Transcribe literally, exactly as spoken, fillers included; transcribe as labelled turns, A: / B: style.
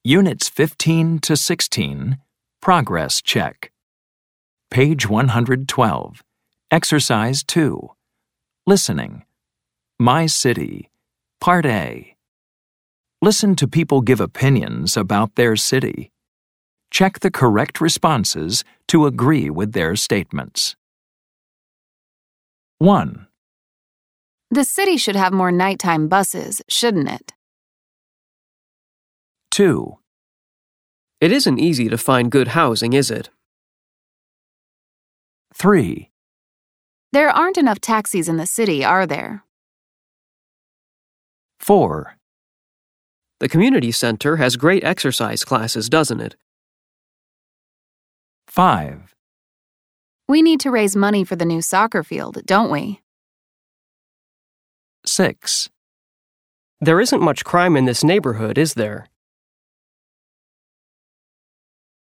A: Units fifteen to sixteen, Progress Check. Page one hundred twelve, Exercise two. Listening. My City, Part A. Listen to people give opinions about their city. Check the correct responses to agree with their statements. one.
B: The city should have more nighttime buses, shouldn't it?
A: two.
C: It isn't easy to find good housing, is it?
A: three.
B: There aren't enough taxis in the city, are there?
A: four.
C: The community center has great exercise classes, doesn't it?
A: five.
B: We need to raise money for the new soccer field, don't we?
A: six.
C: There isn't much crime in this neighborhood, is there?